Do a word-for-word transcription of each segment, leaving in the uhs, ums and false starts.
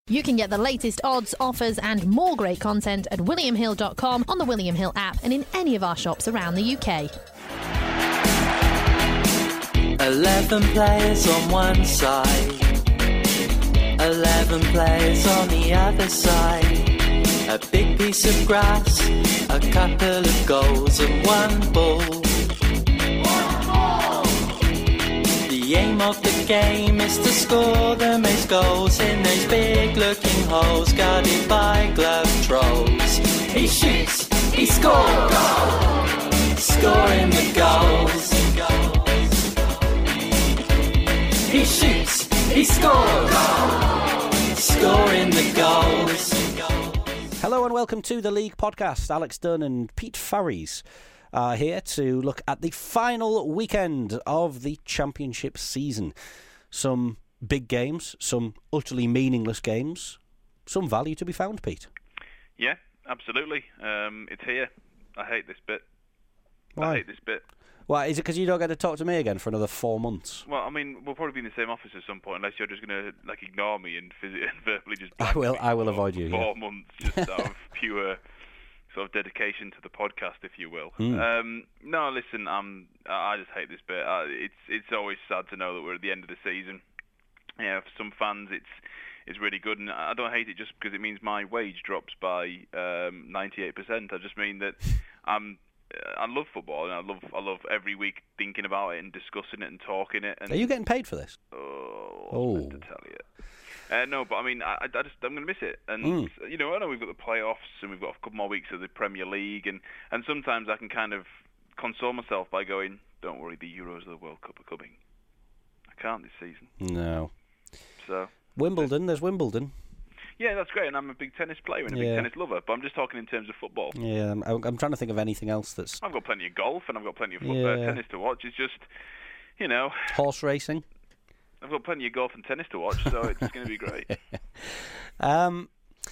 You can get the latest odds, offers and more great content at william hill dot com, on the William Hill app and in any of our shops around the U K. Eleven players on one side, eleven players on the other side. A big piece of grass, a couple of goals and one ball. One ball! The aim of the game is to score the most goals in those big looking holes guarded by glove trolls. He shoots, he scores, goal! Scoring the goals. He shoots, he scores, goal! Scoring the goals. Hello and welcome to the League Podcast. Alex Dunn and Pete Farries are here to look at the final weekend of the Championship season. Some big games, some utterly meaningless games, some value to be found, Pete. Yeah, absolutely. Um, it's here. I hate this bit. Why? I hate this bit. Why, is it because you don't get to talk to me again for another four months? Well, I mean, we'll probably be in the same office at some point, unless you're just going to like ignore me and, phys- and verbally just. I will. I will for avoid you. Four yeah. months, just out of pure sort of dedication to the podcast, if you will. Mm. Um, no, listen, I'm. I just hate this bit. Uh, it's it's always sad to know that we're at the end of the season. Yeah, for some fans, it's it's really good, and I don't hate it just because it means my wage drops by um, ninety-eight percent. I just mean that I'm. I love football, and I love I love every week thinking about it and discussing it and talking it. And Are you getting paid for this? Oh, I Oh. was meant to tell you. Uh, no, but I mean, I, I just I'm going to miss it, and Mm. you know, I know we've got the playoffs, and we've got a couple more weeks of the Premier League, and, and sometimes I can kind of console myself by going, "Don't worry, the Euros of the World Cup are coming." I can't this season. No. So Wimbledon. There's Wimbledon. yeah, that's great, and I'm a big tennis player and a Yeah. big tennis lover, but I'm just talking in terms of football. Yeah, I'm, I'm trying to think of anything else that's I've got plenty of golf, and I've got plenty of foot- Yeah. uh, tennis to watch. It's just, you know, horse racing. I've got plenty of golf and tennis to watch, so it's going to be great. Um,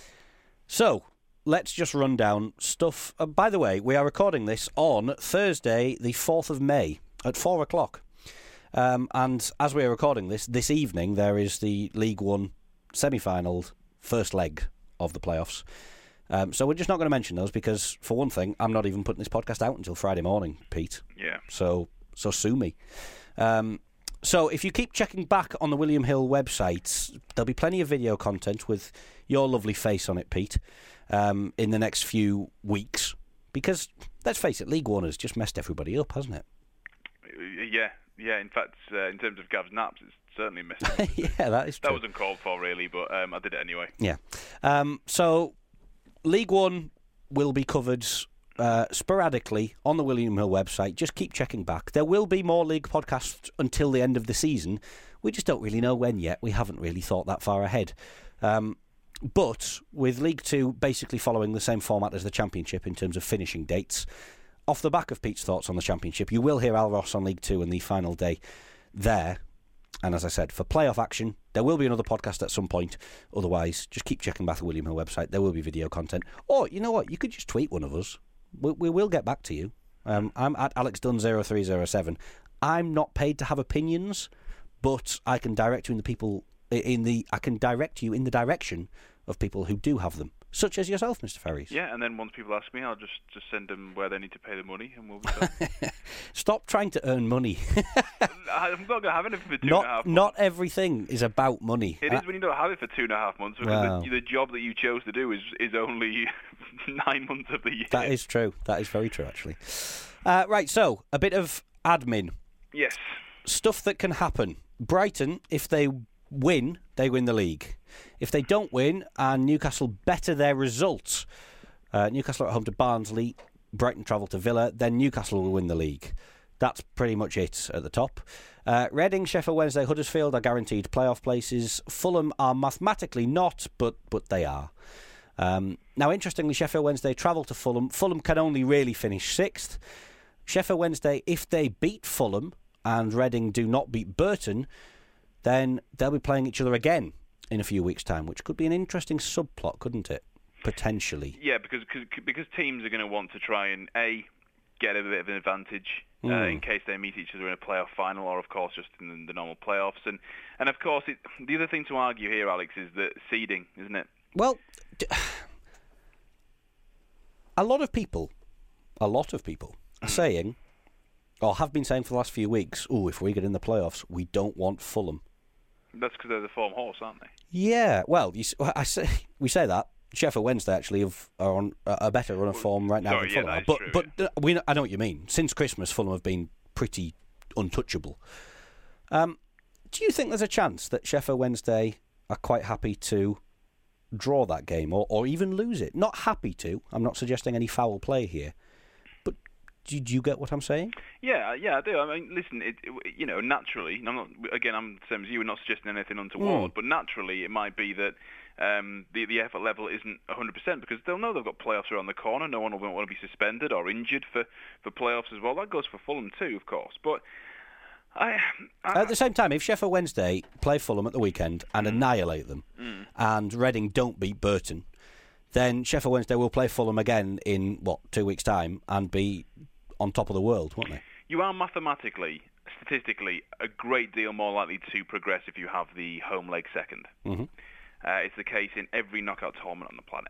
so let's just run down stuff. Uh, by the way, we are recording this on Thursday, the fourth of May at four o'clock. Um, and as we are recording this, this evening there is the League One semi-final first leg of the playoffs. Um, so we're just not going to mention those because, for one thing, I'm not even putting this podcast out until Friday morning, Pete. Yeah. So, so sue me. Um, so if you keep checking back on the William Hill website, there'll be plenty of video content with your lovely face on it, Pete, um, in the next few weeks. Because, let's face it, League One has just messed everybody up, hasn't it? Yeah, yeah. In fact, uh, in terms of Gav's naps, it's certainly missing. Yeah, that is true. That wasn't called for, really, but um, I did it anyway. Yeah. Um, so, League One will be covered uh, sporadically on the William Hill website. Just keep checking back. There will be more League podcasts until the end of the season. We just don't really know when yet. We haven't really thought that far ahead. Um, but with League Two basically following the same format as the Championship in terms of finishing dates, off the back of Pete's thoughts on the Championship, you will hear Al Ross on League Two and the final day there. And as I said, for playoff action, there will be another podcast at some point. Otherwise, just keep checking back the William Hill website. There will be video content. Or, you know what, you could just tweet one of us. We, we will get back to you. Um, I'm at Alex Dunn zero three zero seven. I'm not paid to have opinions, but I can direct you in the people in the I can direct you in the direction of people who do have them, such as yourself, Mister Ferries. Yeah, and then once people ask me, I'll just, just send them where they need to pay the money, and we'll be done. Stop trying to earn money. I'm not going to have anything for two not, and a half months. Not everything is about money. It I, is when you don't have it for two and a half months, because Wow. the, the job that you chose to do is, is only nine months of the year. That is true. That is very true, actually. Uh, right, so, a bit of admin. Yes. Stuff that can happen. Brighton, if they win, they win the league. If they don't win and Newcastle better their results, uh, Newcastle are at home to Barnsley, Brighton travel to Villa, then Newcastle will win the league. That's pretty much it at the top. Uh, Reading, Sheffield Wednesday, Huddersfield are guaranteed playoff places. Fulham are mathematically not, but but they are. Um, now, interestingly, Sheffield Wednesday travel to Fulham. Fulham can only really finish sixth. Sheffield Wednesday, if they beat Fulham and Reading do not beat Burton, then they'll be playing each other again in a few weeks' time, which could be an interesting subplot, couldn't it? Potentially. Yeah, because cause, because teams are going to want to try and, A, get a bit of an advantage uh, mm. in case they meet each other in a playoff final, or of course just in the, the normal playoffs. And and of course, it, the other thing to argue here, Alex, is that seeding, isn't it? Well, d- a lot of people, a lot of people are saying, or have been saying for the last few weeks, oh, if we get in the playoffs, we don't want Fulham. That's because they're the form horse, aren't they? Yeah, well, you, I say, we say that. Sheffield Wednesday actually have, are on a better run of form right now Sorry, than yeah, Fulham. that But is but true, uh, we, I know what you mean. Since Christmas, Fulham have been pretty untouchable. Um, do you think there's a chance that Sheffield Wednesday are quite happy to draw that game, or, or even lose it? Not happy to. I'm not suggesting any foul play here. But do, do you get what I'm saying? Yeah, yeah, I do. I mean, listen, it, it, you know, naturally, I'm not. Again, I'm the same as you. We're not suggesting anything untoward, mm. but naturally, it might be that um, the the effort level isn't one hundred percent because they'll know they've got playoffs around the corner. No one will want to be suspended or injured for, for playoffs as well. That goes for Fulham too, of course. But I, I, at the same time, if Sheffield Wednesday play Fulham at the weekend and mm. annihilate them, mm. and Reading don't beat Burton, then Sheffield Wednesday will play Fulham again in what two weeks' time and be on top of the world, won't they? You are mathematically, statistically, a great deal more likely to progress if you have the home leg second. Mm-hmm. Uh, it's the case in every knockout tournament on the planet.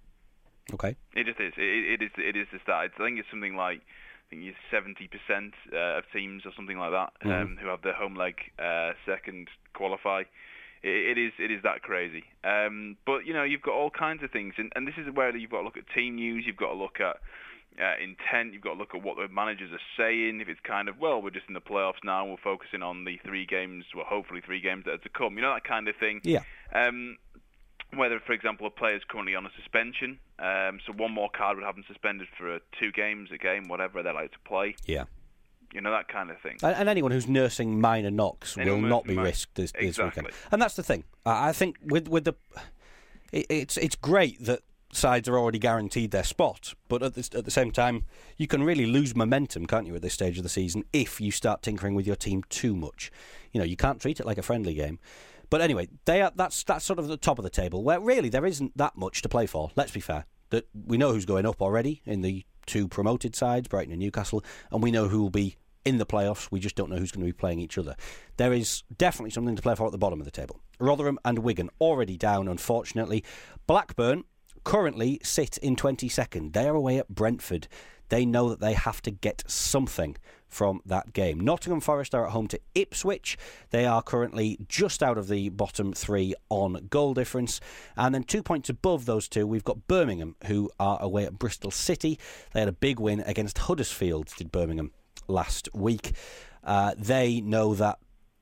Okay. It just is. It, it is. It is the start. I think it's something like I think it's seventy percent uh, of teams or something like that um, mm-hmm. who have their home leg uh, second qualify. It, it is. It is that crazy. Um, but you know, you've got all kinds of things, and, and this is where you've got to look at team news. You've got to look at Uh, intent. You've got to look at what the managers are saying. If it's kind of, well, we're just in the playoffs now, we're focusing on the three games, well, hopefully three games that are to come. You know, that kind of thing. Yeah. Um, whether, for example, a player's currently on a suspension, um, so one more card would have them suspended for uh, two games, a game, whatever they're like to play. Yeah. You know, that kind of thing. And, and anyone who's nursing minor knocks anyone will not be minor. risked this, this exactly. weekend. And that's the thing. I, I think with with the, it, it's it's great that sides are already guaranteed their spot, but at the, at the same time, you can really lose momentum, can't you, at this stage of the season if you start tinkering with your team too much. You know, you can't treat it like a friendly game. But anyway, they are, that's that's sort of the top of the table, where really there isn't that much to play for. Let's be fair. That we know who's going up already in the two promoted sides, Brighton and Newcastle, and we know who will be in the playoffs. We just don't know who's going to be playing each other. There is definitely something to play for at the bottom of the table. Rotherham and Wigan already down, unfortunately. Blackburn currently sit in twenty-second. They are away at Brentford. They know that they have to get something from that game. Nottingham Forest are at home to Ipswich. They are currently just out of the bottom three on goal difference. And then two points above those two, we've got Birmingham, who are away at Bristol City. They had a big win against Huddersfield, did Birmingham, last week. Uh, they know that,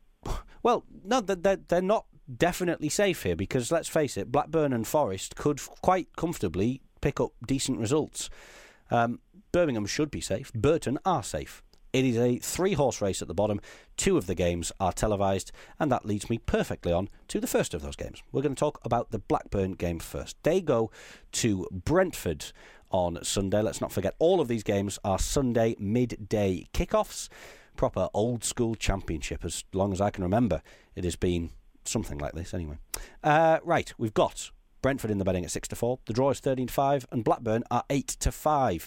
well, no, they're, they're not definitely safe here, because let's face it, Blackburn and Forest could quite comfortably pick up decent results. Um, Birmingham should be safe. Burton are safe. It is a three-horse race at the bottom. Two of the games are televised, and that leads me perfectly on to the first of those games. We're going to talk about the Blackburn game first. They go to Brentford on Sunday. Let's not forget, all of these games are Sunday midday kickoffs. Proper old-school championship, as long as I can remember. It has been something like this, anyway. Uh, right, we've got Brentford in the betting at six to four. The draw is thirteen to five, and Blackburn are eight to five.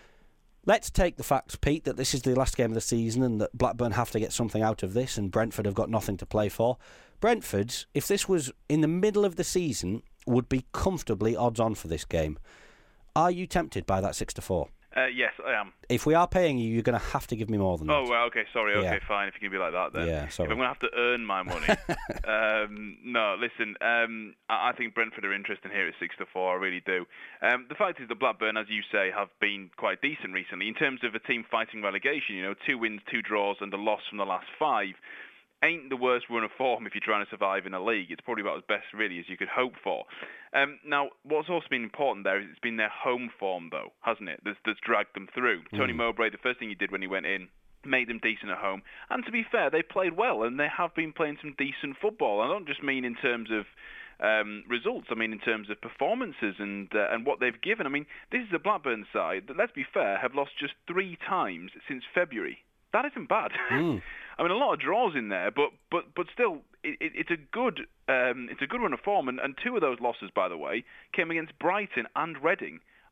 Let's take the facts, Pete, that this is the last game of the season and that Blackburn have to get something out of this, and Brentford have got nothing to play for. Brentford, if this was in the middle of the season, would be comfortably odds on for this game. Are you tempted by that six to four? Uh, yes, I am. If we are paying you, you're going to have to give me more than oh, that. Oh, well, okay, sorry, okay, yeah. fine, if you can be like that then. Yeah, sorry. If I'm going to have to earn my money. um, no, listen, um, I, I think Brentford are interesting here at six to four, I really do. Um, the fact is that Blackburn, as you say, have been quite decent recently. In terms of a team fighting relegation, you know, two wins, two draws, and a loss from the last five. Ain't the worst run of form if you're trying to survive in a league. It's probably about as best, really, as you could hope for. Um, now, what's also been important there is it's been their home form, though, hasn't it, that's, that's dragged them through. Mm. Tony Mowbray, the first thing he did when he went in, made them decent at home. And to be fair, they played well, and they have been playing some decent football. I don't just mean in terms of um, results. I mean in terms of performances and uh, and what they've given. I mean, this is a Blackburn side that, let's be fair, have lost just three times since February. That isn't bad. Mm. I mean, a lot of draws in there, but but but still, it, it, it's a good um, it's a good run of form. And, and two of those losses, by the way, came against Brighton and Reading.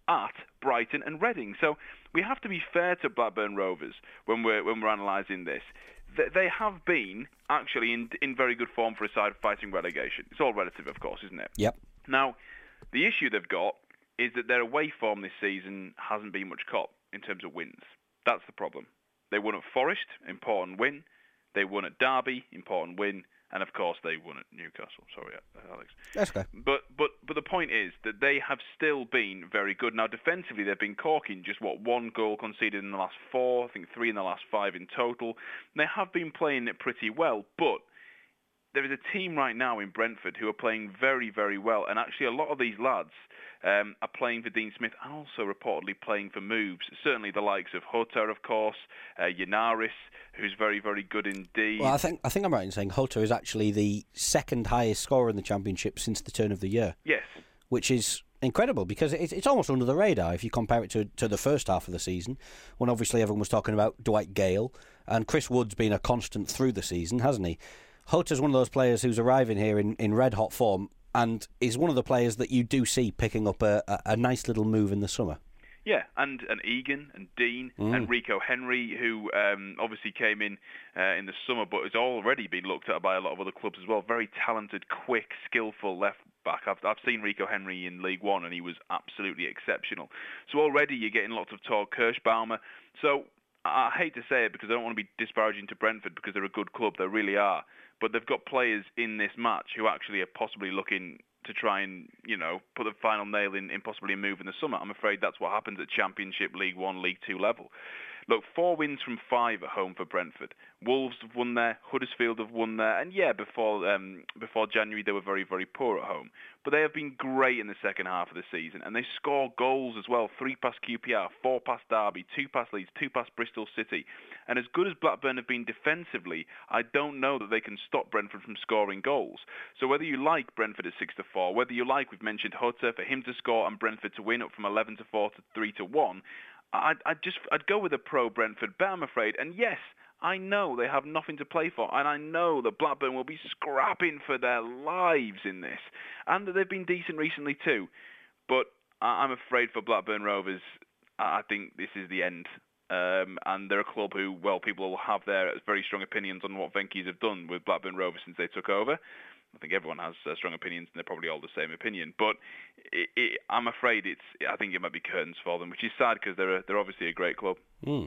at Brighton and Reading. So we have to be fair to Blackburn Rovers when we're when we're analysing this. They have been actually in in very good form for a side fighting relegation. It's all relative, of course, isn't it? Yep. Now, the issue they've got is that their away form this season hasn't been much cop in terms of wins. That's the problem. They won at Forest, important win. They won at Derby, important win. And of course, they won at Newcastle. Sorry, Alex. That's okay. But but but the point is that they have still been very good. Now, defensively, they've been corking just what one goal conceded in the last four. I think three in the last five in total. They have been playing it pretty well, but there is a team right now in Brentford who are playing very, very well. And actually, a lot of these lads um, are playing for Dean Smith and also reportedly playing for moves. Certainly the likes of Hutter, of course, uh, Yanaris, who's very, very good indeed. Well, I think I think I'm right in saying Hutter is actually the second highest scorer in the Championship since the turn of the year. Yes. Which is incredible because it's, it's almost under the radar if you compare it to, to the first half of the season, when obviously everyone was talking about Dwight Gale, and Chris Wood's been a constant through the season, hasn't he? Hutter's one of those players who's arriving here in, in red-hot form and is one of the players that you do see picking up a, a, a nice little move in the summer. Yeah, and, and Egan and Dean mm. and Rico Henry, who um, obviously came in uh, in the summer but has already been looked at by a lot of other clubs as well. Very talented, quick, skillful left-back. I've, I've seen Rico Henry in League One and he was absolutely exceptional. So already you're getting lots of talk. Kirschbaumer. So I hate to say it because I don't want to be disparaging to Brentford because they're a good club. They really are. But they've got players in this match who actually are possibly looking to try and, you know, put the final nail in, in possibly a move in the summer. I'm afraid that's what happens at Championship, League One, League Two level. Look, four wins from five at home for Brentford. Wolves have won there, Huddersfield have won there, and yeah, before um, before January they were very, very poor at home. But they have been great in the second half of the season, and they score goals as well. Three past Q P R, four past Derby, two past Leeds, two past Bristol City. And as good as Blackburn have been defensively, I don't know that they can stop Brentford from scoring goals. So whether you like Brentford at six to four, whether you like, we've mentioned Hutter, for him to score and Brentford to win up from eleven to four to three to one, I'd, I'd just I'd go with a pro Brentford bet, I'm afraid. And yes, I know they have nothing to play for, and I know that Blackburn will be scrapping for their lives in this, and that they've been decent recently too. But I'm afraid for Blackburn Rovers, I think this is the end. Um, and they're a club who, well, people will have their very strong opinions on what Venky's have done with Blackburn Rovers since they took over. I think everyone has uh, strong opinions, and they're probably all the same opinion. But it, it, I'm afraid it's. I think it might be curtains for them, which is sad because they're a, they're obviously a great club. Mm.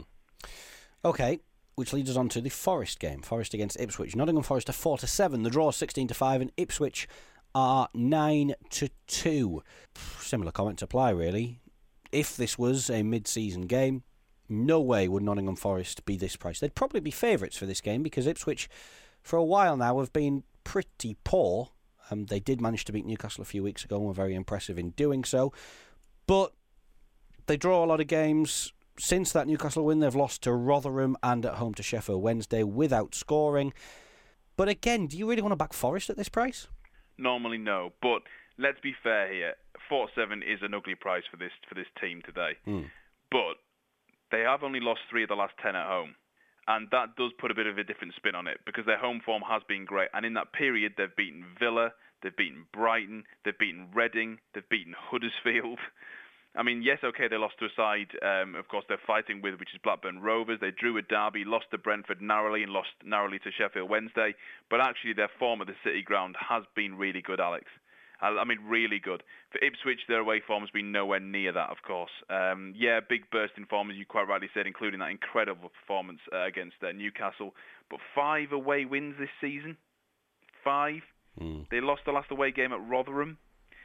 Okay, which leads us on to the Forest game. Forest against Ipswich. Nottingham Forest are four to seven. The draw is sixteen to five, and Ipswich are nine to two. Similar comment to apply, really. If this was a mid-season game, no way would Nottingham Forest be this price. They'd probably be favourites for this game because Ipswich, for a while now, have been pretty poor. Um, they did manage to beat Newcastle a few weeks ago and were very impressive in doing so. But they draw a lot of games. Since that Newcastle win, they've lost to Rotherham and at home to Sheffield Wednesday without scoring. But again, do you really want to back Forest at this price? Normally, no. But let's be fair here. four seven is an ugly price for this for this team today. Mm. But they have only lost three of the last ten at home. And that does put a bit of a different spin on it because their home form has been great. And in that period, they've beaten Villa, they've beaten Brighton, they've beaten Reading, they've beaten Huddersfield. I mean, yes, okay, they lost to a side, um, of course, they're fighting with, which is Blackburn Rovers. They drew at Derby, lost to Brentford narrowly, and lost narrowly to Sheffield Wednesday. But actually, their form at the City Ground has been really good, Alex. I mean, really good. For Ipswich, their away form has been nowhere near that, of course. Um, yeah, big burst in form, as you quite rightly said, including that incredible performance uh, against uh, Newcastle. But five away wins this season. Five. Mm. They lost the last away game at Rotherham.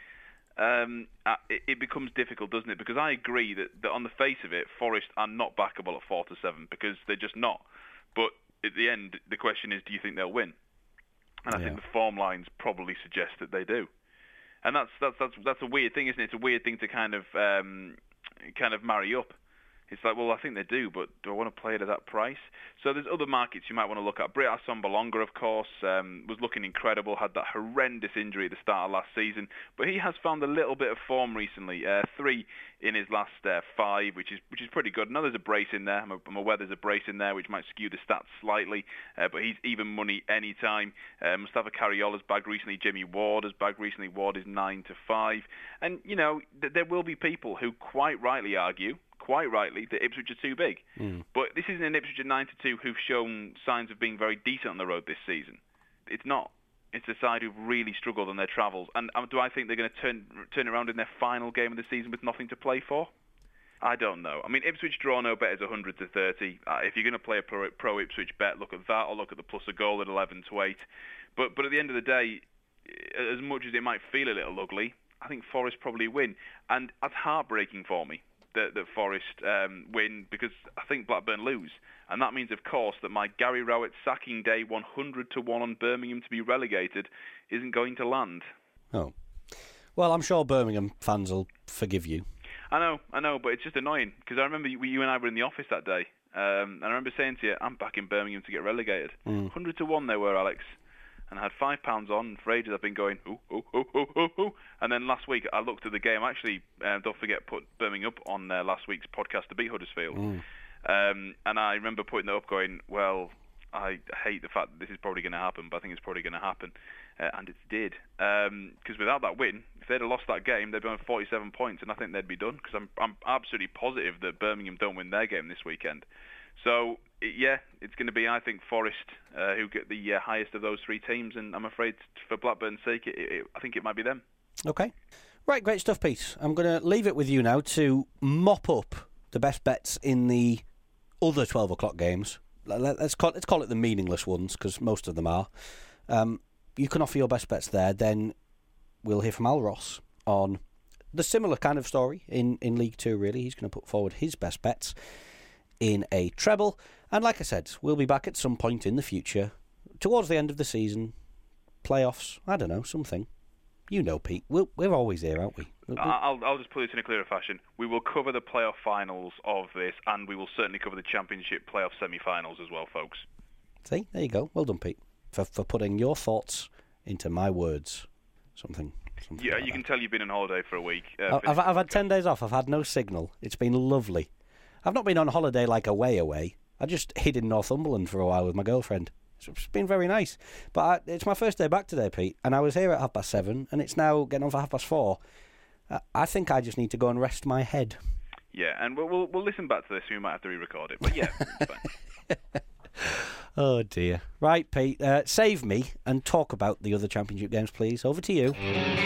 Um, uh, it, it becomes difficult, doesn't it? Because I agree that, that on the face of it, Forest are not backable at four to seven because they're just not. But at the end, the question is, do you think they'll win? And I yeah. think the form lines probably suggest that they do. And that's that's that's that's a weird thing, isn't it? It's a weird thing to kind of um, kind of marry up. It's like, well, I think they do, but do I want to play it at that price? So there's other markets you might want to look at. Britt Assombalonga, of course, um, was looking incredible, had that horrendous injury at the start of last season, but he has found a little bit of form recently. Uh, three in his last uh, five, which is which is pretty good. Now there's a brace in there. I'm, I'm aware there's a brace in there, which might skew the stats slightly, uh, but he's even money anytime. Uh, Mustafa Cariola's bagged recently. Jimmy Ward has bagged recently. Ward is nine to five, and you know th- there will be people who quite rightly argue. Quite rightly, that Ipswich are too big. Mm. But this isn't an Ipswich at nine to two who've shown signs of being very decent on the road this season. It's not. It's a side who've really struggled on their travels. And um, do I think they're going to turn turn around in their final game of the season with nothing to play for? I don't know. I mean, Ipswich draw no bet is one hundred to thirty. Uh, if you're going to play a pro, pro Ipswich bet, look at that, or look at the plus a goal at eleven to eight. But but at the end of the day, as much as it might feel a little ugly, I think Forest probably win. And that's heartbreaking for me. That, that Forest um, win, because I think Blackburn lose. And that means, of course, that my Gary Rowett sacking day one hundred to one on Birmingham to be relegated isn't going to land. Oh. Well, I'm sure Birmingham fans will forgive you. I know, I know, but it's just annoying, because I remember you, you and I were in the office that day, um, and I remember saying to you, I'm back in Birmingham to get relegated. Mm. one hundred to one they were, Alex. And I had five pounds on, and for ages I've been going, ooh, ooh, ooh, ooh, ooh, ooh. And then last week I looked at the game. Actually, uh, don't forget, put Birmingham up on uh, last week's podcast to beat Huddersfield. Mm. Um, and I remember putting it up going, well, I hate the fact that this is probably going to happen, but I think it's probably going to happen. Uh, and it did. Because um, without that win, if they'd have lost that game, they'd be on forty-seven points, and I think they'd be done. Because I'm, I'm absolutely positive that Birmingham don't win their game this weekend. So, yeah, it's going to be, I think, Forest uh, who get the uh, highest of those three teams, and I'm afraid for Blackburn's sake, it, it, I think it might be them. Okay. Right, great stuff, Pete. I'm going to leave it with you now to mop up the best bets in the other twelve o'clock games. Let's call, let's call it the meaningless ones, because most of them are. Um, you can offer your best bets there. Then we'll hear from Al Ross on the similar kind of story in, in League Two, really. He's going to put forward his best bets in a treble. And like I said, we'll be back at some point in the future, towards the end of the season, playoffs, I don't know, something. You know, Pete, we'll, we're always here, aren't we? We'll, I'll, I'll just put this in a clearer fashion. We will cover the playoff finals of this, and we will certainly cover the championship playoff semi-finals as well, folks. See, there you go. Well done, Pete, for, for putting your thoughts into my words. Something. something yeah, like you that. can tell you've been on holiday for a week. Uh, I've, I've had ten days off. I've had no signal. It's been lovely. I've not been on holiday like away away. I just hid in Northumberland for a while with my girlfriend. It's been very nice. But I, it's my first day back today, Pete, and I was here at half past seven, and it's now getting on for half past four. I, I think I just need to go and rest my head. Yeah, and we'll we'll, we'll listen back to this. We might have to re-record it, but yeah, it's fine. Oh dear. Right, Pete, uh, save me and talk about the other championship games, please. Over to you.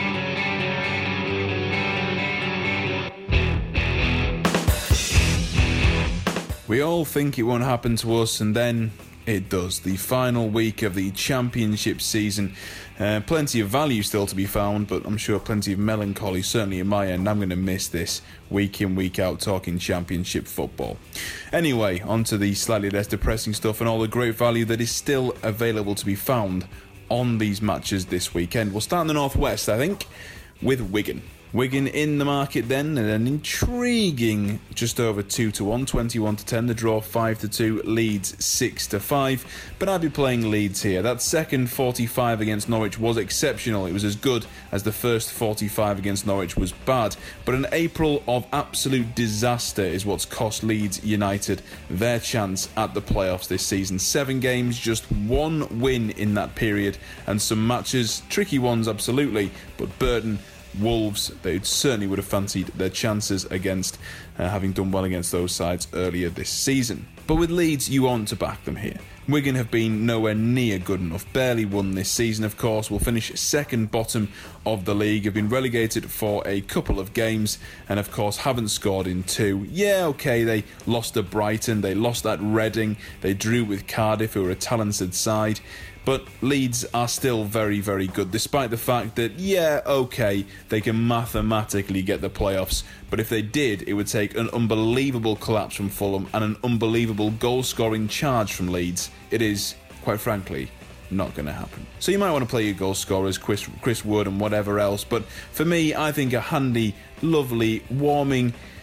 We all think it won't happen to us, and then it does. The final week of the championship season. Uh, plenty of value still to be found, but I'm sure plenty of melancholy, certainly in my end. I'm going to miss this week in, week out, talking championship football. Anyway, on to the slightly less depressing stuff and all the great value that is still available to be found on these matches this weekend. We'll start in the northwest, I think, with Wigan. Wigan in the market then, and an intriguing just over two to one, twenty-one to ten, the draw five to two, Leeds six to five, but I'd be playing Leeds here. That second forty-five against Norwich was exceptional. It was as good as the first forty-five against Norwich was bad, but an April of absolute disaster is what's cost Leeds United their chance at the playoffs this season. Seven games, just one win in that period, and some matches, tricky ones absolutely, but Burton, Wolves, they certainly would have fancied their chances against, uh, having done well against those sides earlier this season. But with Leeds, you want to back them here. Wigan have been nowhere near good enough, barely won this season, of course, will finish second bottom of the league, have been relegated for a couple of games, and of course haven't scored in two. Yeah, okay, they lost to Brighton, they lost at Reading, they drew with Cardiff, who are a talented side, but Leeds are still very, very good, despite the fact that, yeah, okay, they can mathematically get the playoffs, but if they did, it would take an unbelievable collapse from Fulham and an unbelievable goal-scoring charge from Leeds. It is, quite frankly, not going to happen. So you might want to play your goal scorers, Chris, Chris Wood and whatever else, but for me, I think a handy, lovely, warming,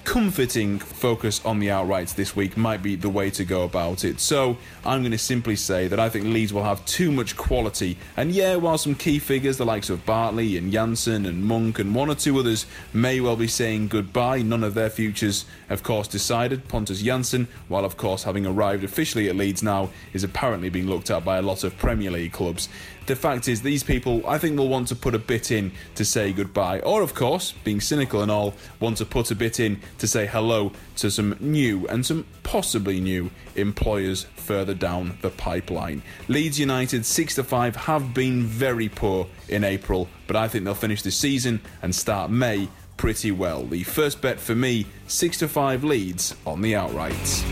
comforting focus on the outrights this week might be the way to go about it. So I'm going to simply say that I think Leeds will have too much quality. And yeah, while some key figures, the likes of Bartley and Janssen and Monk and one or two others may well be saying goodbye, none of their futures, of course, decided. Pontus Janssen, while of course having arrived officially at Leeds now, is apparently being looked at by a lot of Premier League clubs. The fact is, these people, I think, will want to put a bit in to say goodbye. Or, of course, being cynical and all, want to put a bit in to say hello to some new and some possibly new employers further down the pipeline. Leeds United six to five have been very poor in April, but I think they'll finish the season and start May pretty well. The first bet for me, six to five Leeds on the outrights.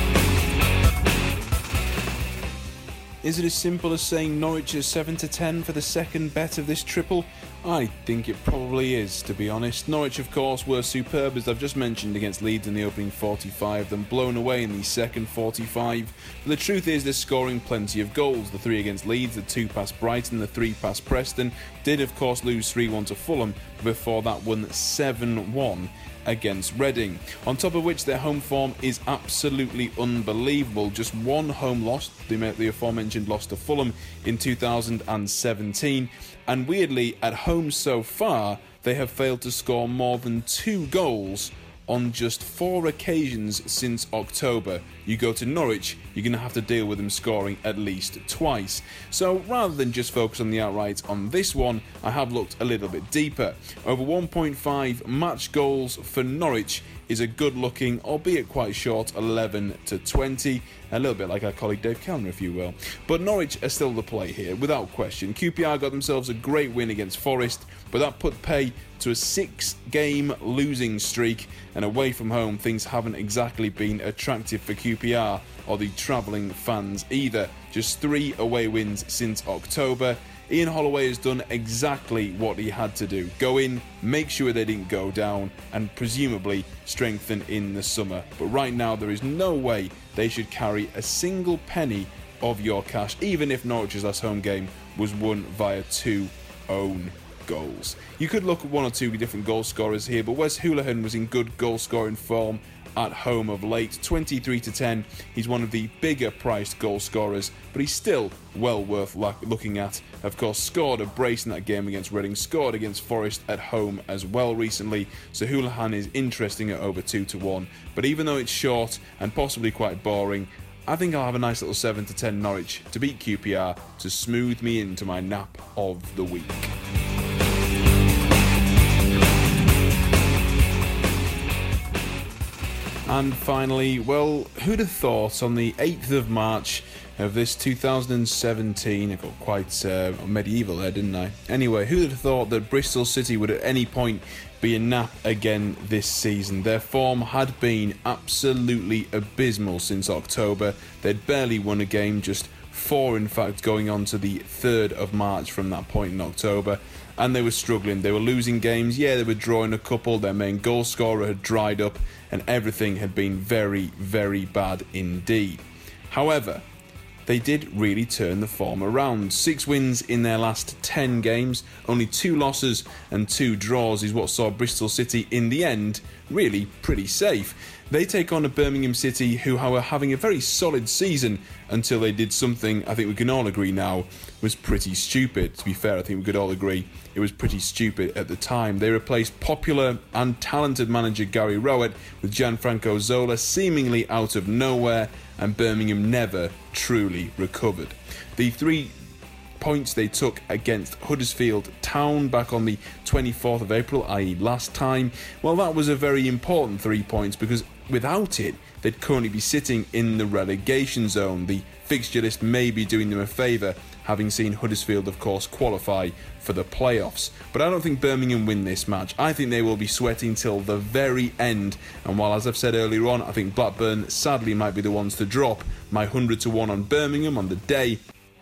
Is it as simple as saying Norwich is seven to ten for the second bet of this triple? I think it probably is, to be honest. Norwich, of course, were superb, as I've just mentioned, against Leeds in the opening forty-five, then blown away in the second forty-five. But the truth is they're scoring plenty of goals. The three against Leeds, the two past Brighton, the three past Preston. Did, of course, lose three one to Fulham, before that won seven one against Reading. On top of which, their home form is absolutely unbelievable. Just one home loss, the, the aforementioned loss to Fulham in two thousand seventeen, and weirdly, at home so far, they have failed to score more than two goals on just four occasions since October. You go to Norwich, you're going to have to deal with them scoring at least twice. So rather than just focus on the outrights on this one, I have looked a little bit deeper. Over one point five match goals for Norwich is a good looking, albeit quite short, eleven to twenty. A little bit like our colleague Dave Kellner, if you will. But Norwich are still the play here, without question. Q P R got themselves a great win against Forest, but that put pay to a six-game losing streak, and away from home, things haven't exactly been attractive for Q P R or the travelling fans either. Just three away wins since October. Ian Holloway has done exactly what he had to do. Go in, make sure they didn't go down, and presumably strengthen in the summer. But right now, there is no way they should carry a single penny of your cash, even if Norwich's last home game was won via two own goals. You could look at one or two different goal scorers here, but Wes Hoolahan was in good goal scoring form at home of late. Twenty-three to ten, he's one of the bigger priced goal scorers, but he's still well worth looking at. Of course, scored a brace in that game against Reading, scored against Forest at home as well recently, so Hoolahan is interesting at over two to one. But even though it's short and possibly quite boring, I think I'll have a nice little seven to ten Norwich to beat Q P R to smooth me into my nap of the week. And finally, well, who'd have thought on the eighth of March of this two thousand seventeen, I got quite uh, medieval there, didn't I? Anyway, who'd have thought that Bristol City would at any point be a nap again this season? Their form had been absolutely abysmal since October. They'd barely won a game, just four in fact going on to the third of March from that point in October. And they were struggling, they were losing games, yeah, they were drawing a couple, their main goal scorer had dried up, and everything had been very, very bad indeed. However, they did really turn the form around. Six wins in their last ten games, only two losses and two draws is what saw Bristol City in the end really pretty safe. They take on a Birmingham City who are having a very solid season until they did something I think we can all agree now was pretty stupid. To be fair, I think we could all agree it was pretty stupid at the time. They replaced popular and talented manager Gary Rowett with Gianfranco Zola seemingly out of nowhere, and Birmingham never truly recovered. The three points they took against Huddersfield Town back on the twenty-fourth of April, that is last time, well, that was a very important three points because without it, they'd currently be sitting in the relegation zone. The fixture list may be doing them a favour, having seen Huddersfield, of course, qualify for the playoffs. But I don't think Birmingham win this match. I think they will be sweating till the very end. And while, as I've said earlier on, I think Blackburn sadly might be the ones to drop my one hundred to one on Birmingham on the day,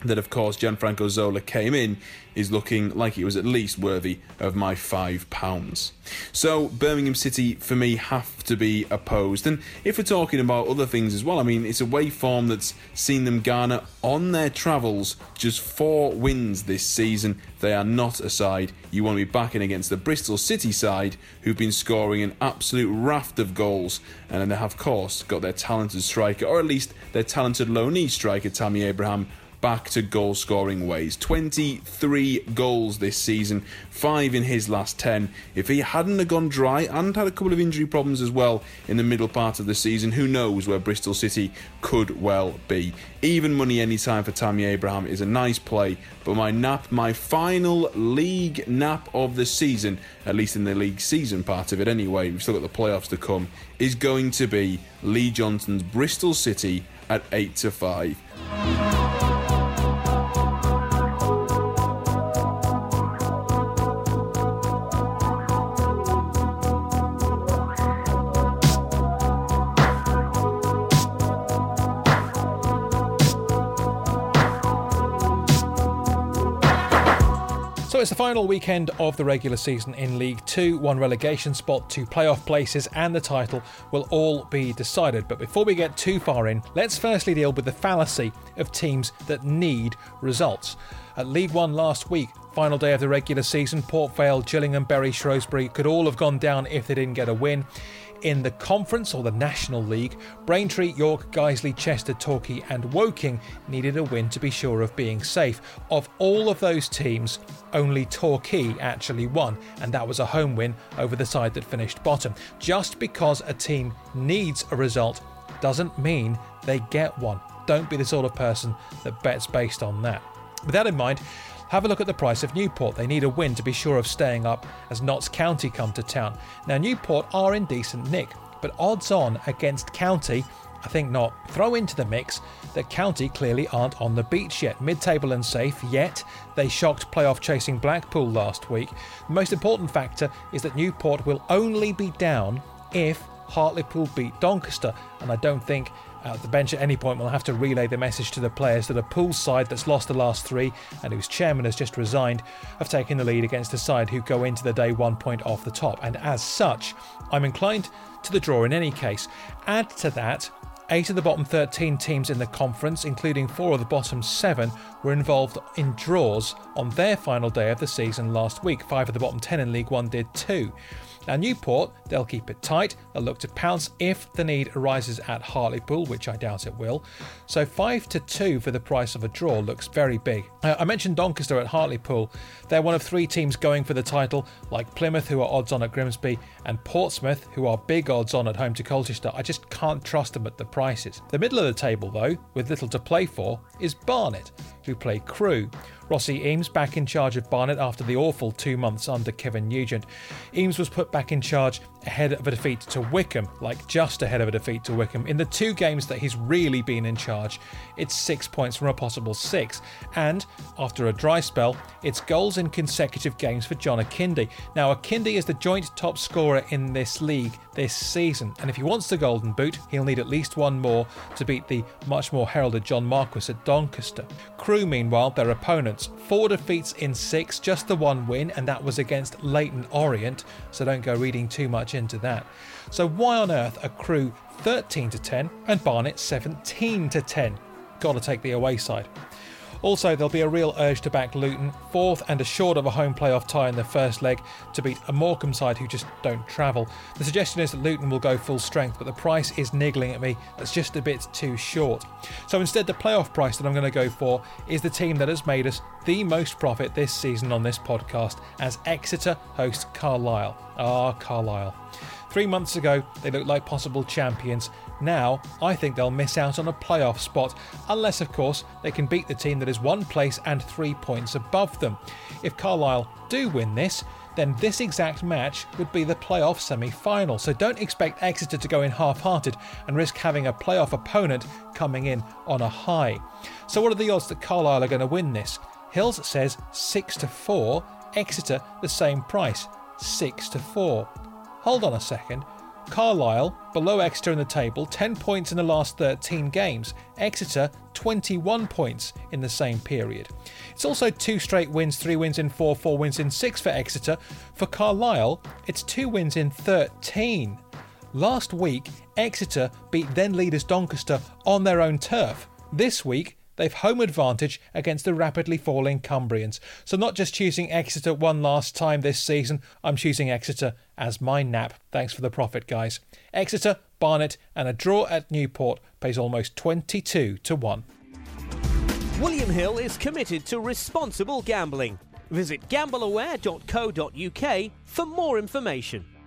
that, of course, Gianfranco Zola came in, is looking like it was at least worthy of my five pounds. So Birmingham City, for me, have to be opposed. And if we're talking about other things as well, I mean, it's a away form that's seen them garner on their travels just four wins this season. They are not a side you want to be backing against the Bristol City side, who've been scoring an absolute raft of goals, and they have, of course, got their talented striker, or at least their talented loanee striker, Tammy Abraham, back to goal-scoring ways. twenty-three goals this season, five in his last ten. If he hadn't have gone dry and had a couple of injury problems as well in the middle part of the season, who knows where Bristol City could well be. Even money anytime for Tammy Abraham is a nice play, but my nap, my final league nap of the season, at least in the league season part of it anyway, we've still got the playoffs to come, is going to be Lee Johnson's Bristol City at eight to five. So it's the final weekend of the regular season in League Two. One relegation spot, two playoff places, and the title will all be decided. But before we get too far in, let's firstly deal with the fallacy of teams that need results. At League One last week, final day of the regular season, Port Vale, Gillingham, Bury, Shrewsbury could all have gone down if they didn't get a win. In the Conference, or the National League, Braintree, York, Guiseley, Chester, Torquay and Woking needed a win to be sure of being safe. Of all of those teams, only Torquay actually won, and that was a home win over the side that finished bottom. Just because a team needs a result doesn't mean they get one. Don't be the sort of person that bets based on that. With that in mind, have a look at the price of Newport. They need a win to be sure of staying up as Notts County come to town. Now, Newport are in decent nick, but odds on against County, I think not. Throw into the mix that County clearly aren't on the beach yet. Mid-table and safe, yet they shocked playoff-chasing Blackpool last week. The most important factor is that Newport will only be down if Hartlepool beat Doncaster, and I don't think Uh, the bench at any point will have to relay the message to the players that a Pool side that's lost the last three and whose chairman has just resigned have taken the lead against a side who go into the day one point off the top, and as such I'm inclined to the draw in any case. Add to that, eight of the bottom thirteen teams in the conference, including four of the bottom seven, were involved in draws on their final day of the season last week. Five of the bottom ten in League One did too. Now Newport, they'll keep it tight. They'll look to pounce if the need arises at Hartlepool, which I doubt it will. So five to two for the price of a draw looks very big. Uh, I mentioned Doncaster at Hartlepool. They're one of three teams going for the title, like Plymouth, who are odds on at Grimsby, and Portsmouth, who are big odds on at home to Colchester. I just can't trust them at the prices. The middle of the table, though, with little to play for, is Barnet, who play Crewe. Rossi Eames back in charge of Barnet after the awful two months under Kevin Nugent. Eames was put back in charge ahead of a defeat to Wickham, like just ahead of a defeat to Wickham. In the two games that he's really been in charge, it's six points from a possible six. And after a dry spell, it's goals in consecutive games for John Akindi. Now, Akindi is the joint top scorer in this league this season, and if he wants the Golden Boot, he'll need at least one more to beat the much more heralded John Marquis at Doncaster. Crewe, meanwhile, their opponents, four defeats in six, just the one win, and that was against Leyton Orient, so don't go reading too much into that. So why on earth are Crewe thirteen to ten and Barnet seventeen to ten? Got to take the away side. Also, there'll be a real urge to back Luton, fourth and assured of a home playoff tie in the first leg, to beat a Morecambe side who just don't travel. The suggestion is that Luton will go full strength, but the price is niggling at me. That's just a bit too short. So instead, the playoff price that I'm going to go for is the team that has made us the most profit this season on this podcast, as Exeter host Carlisle. Ah, Carlisle. Three months ago, they looked like possible champions. Now, I think they'll miss out on a playoff spot, unless, of course, they can beat the team that is one place and three points above them. If Carlisle do win this, then this exact match would be the playoff semi-final. So don't expect Exeter to go in half-hearted and risk having a playoff opponent coming in on a high. So what are the odds that Carlisle are going to win this? Hills says six to four, Exeter the same price, six to four. Hold on a second. Carlisle, below Exeter in the table, ten points in the last thirteen games. Exeter, twenty-one points in the same period. It's also two straight wins, three wins in four, four wins in six for Exeter. For Carlisle, it's two wins in thirteen. Last week, Exeter beat then leaders Doncaster on their own turf. This week, they've home advantage against the rapidly falling Cumbrians. So not just choosing Exeter one last time this season, I'm choosing Exeter as my nap. Thanks for the profit, guys. Exeter, Barnet and a draw at Newport pays almost twenty-two to one. William Hill is committed to responsible gambling. Visit gamble aware dot co dot uk for more information.